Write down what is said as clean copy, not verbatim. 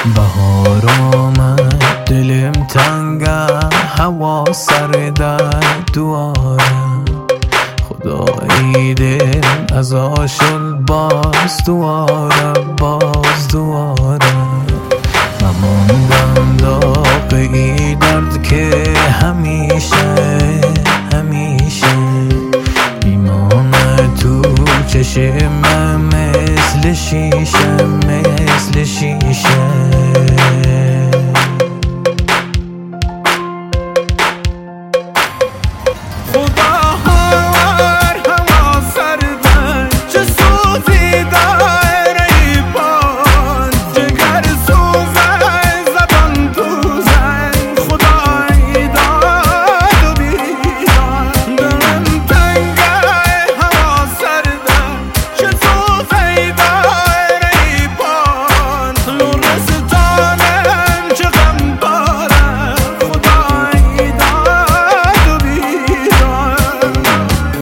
بهار آمد دلم تنگه، هوا سرده دواره. خدایی دل از آشل باز دواره باز.